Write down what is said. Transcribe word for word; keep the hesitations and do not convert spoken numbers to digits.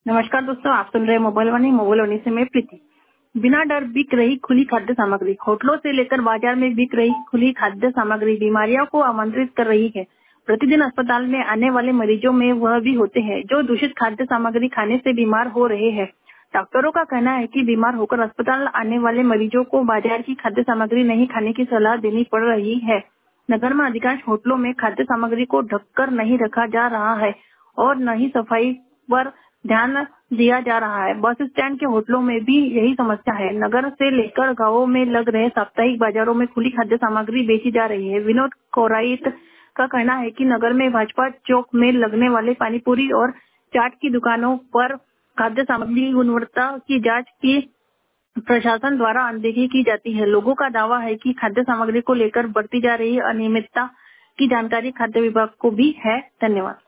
नमस्कार दोस्तों, आप सुन रहे हैं मोबाइल वाणी मोबाइल वाणी से मैं प्रीति। बिना डर बिक रही खुली खाद्य सामग्री। होटलों से लेकर बाजार में बिक रही खुली खाद्य सामग्री बीमारियों को आमंत्रित कर रही है। प्रतिदिन अस्पताल में आने वाले मरीजों में वह भी होते हैं जो दूषित खाद्य सामग्री खाने से बीमार हो रहे हैं। डॉक्टरों का कहना है कि बीमार होकर अस्पताल आने वाले मरीजों को बाजार की खाद्य सामग्री नहीं खाने की सलाह देनी पड़ रही है। नगर में अधिकांश होटलों में खाद्य सामग्री को ढककर नहीं रखा जा रहा है और न ही सफाई पर ध्यान दिया जा रहा है। बस स्टैंड के होटलों में भी यही समस्या है। नगर से लेकर गांवों में लग रहे साप्ताहिक बाजारों में खुली खाद्य सामग्री बेची जा रही है। विनोद कोराइत का कहना है कि नगर में भाजपा चौक में लगने वाले पानीपुरी और चाट की दुकानों पर खाद्य सामग्री गुणवत्ता की जांच की प्रशासन द्वारा अनदेखी की जाती है। लोगों का दावा है कि खाद्य सामग्री को लेकर बढ़ती जा रही अनियमितता की जानकारी खाद्य विभाग को भी है। धन्यवाद।